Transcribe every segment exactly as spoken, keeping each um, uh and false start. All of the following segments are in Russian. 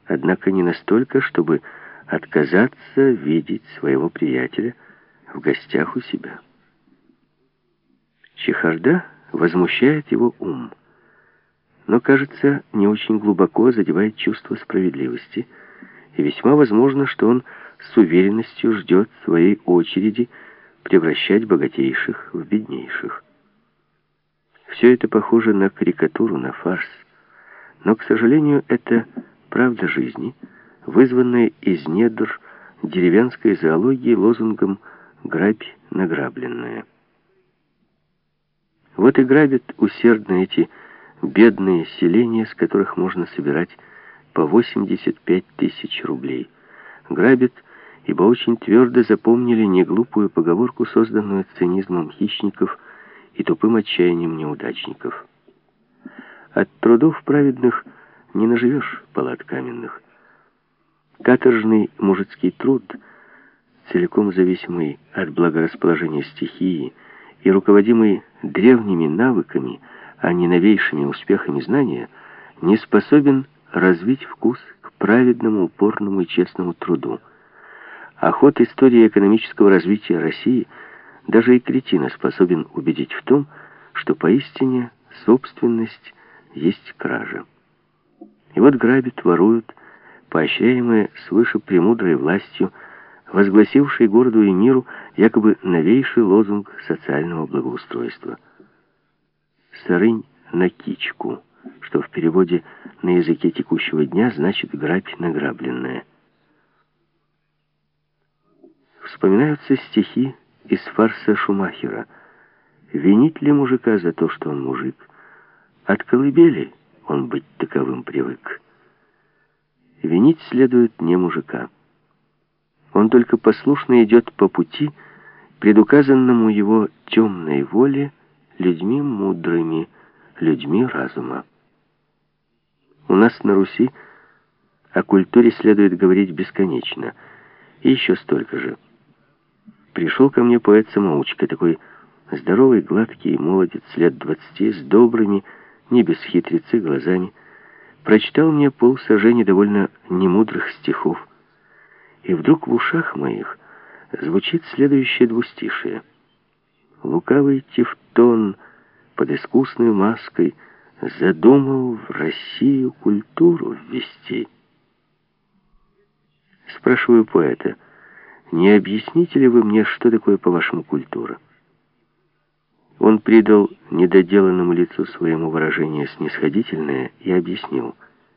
однако не настолько, чтобы отказаться видеть своего приятеля в гостях у себя. Чехарда возмущает его ум, но, кажется, не очень глубоко задевает чувство справедливости, и весьма возможно, что он с уверенностью ждет своей очереди превращать богатейших в беднейших. Все это похоже на карикатуру, на фарс, но, к сожалению, это правда жизни, вызванная из недр деревенской зоологии лозунгом «грабь награбленное». Вот и грабят усердно эти бедные селения, с которых можно собирать по восемьдесят пять тысяч рублей. Грабят, ибо очень твердо запомнили неглупую поговорку, созданную цинизмом хищников и тупым отчаянием неудачников. От трудов праведных не наживешь палат каменных. Каторжный мужицкий труд, целиком зависимый от благорасположения стихии и руководимый древними навыками, а не новейшими успехами знания, не способен развить вкус к праведному, упорному и честному труду. А ход истории экономического развития России даже и кретина способен убедить в том, что поистине собственность есть кража. И вот грабят, воруют, поощряемые свыше премудрой властью, возгласившей городу и миру якобы новейший лозунг социального благоустройства. «Сарынь на кичку», что в переводе на языке текущего дня значит «грабь награбленное». Вспоминаются стихи из фарса Шумахера. «Винить ли мужика за то, что он мужик? От колыбели он быть таковым привык». Винить следует не мужика. Он только послушно идет по пути, предуказанному его темной воле, людьми мудрыми, людьми разума. У нас на Руси о культуре следует говорить бесконечно, и еще столько же. Пришел ко мне поэт-самоучка, такой здоровый, гладкий молодец, лет двадцати, с добрыми, не без хитрецы глазами, прочитал мне полсажени довольно немудрых стихов, и вдруг в ушах моих звучит следующее двустишие. Лукавый Тевтон под искусной маской задумал в Россию культуру ввести. Спрашиваю поэта, не объясните ли вы мне, что такое, по-вашему, культура? Он придал недоделанному лицу своему выражение снисходительное и объяснил.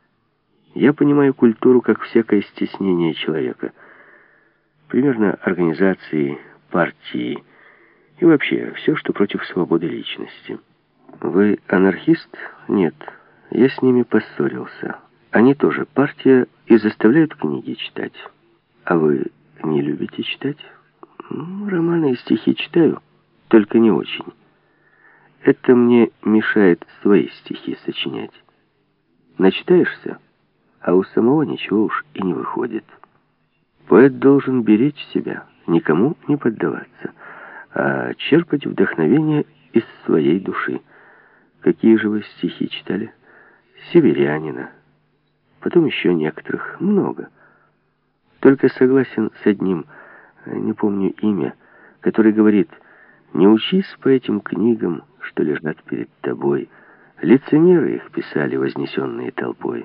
Я понимаю культуру как всякое стеснение человека. Примерно организации, партии и вообще все, что против свободы личности. Вы анархист? Нет. Я с ними поссорился. Они тоже партия и заставляют книги читать. А вы не любите читать? Романы и стихи читаю, только не очень. Это мне мешает свои стихи сочинять. Начитаешься, а у самого ничего уж и не выходит. Поэт должен беречь себя, никому не поддаваться, а черпать вдохновение из своей души. Какие же вы стихи читали? Северянина. Потом еще некоторых, много. Только согласен с одним, не помню имя, который говорит: не учись по этим книгам, что лежат перед тобой. Лицемеры их писали, вознесенные толпой.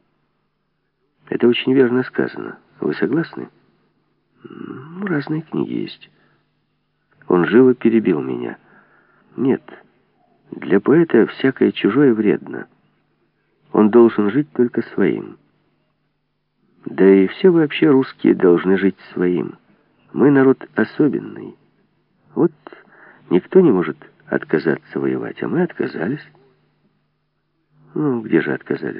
Это очень верно сказано. Вы согласны? Разные книги есть. Он живо перебил меня. Нет, для поэта всякое чужое вредно. Он должен жить только своим. Да и все вообще русские должны жить своим. Мы народ особенный. Вот никто не может отказаться воевать, а мы отказались. Ну, где же отказались?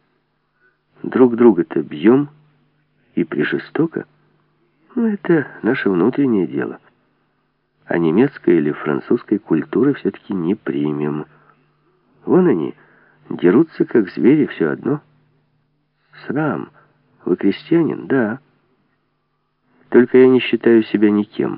Друг друга-то бьем и прижестоко. Ну, это наше внутреннее дело. А немецкой или французской культуры все-таки не примем. Вон они, дерутся как звери, все одно. Срам. Вы крестьянин? Да. Только я не считаю себя никем.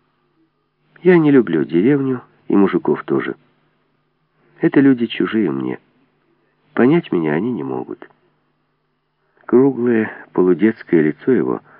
Я не люблю деревню и мужиков тоже. Это люди чужие мне. Понять меня они не могут. Круглое, полудетское лицо его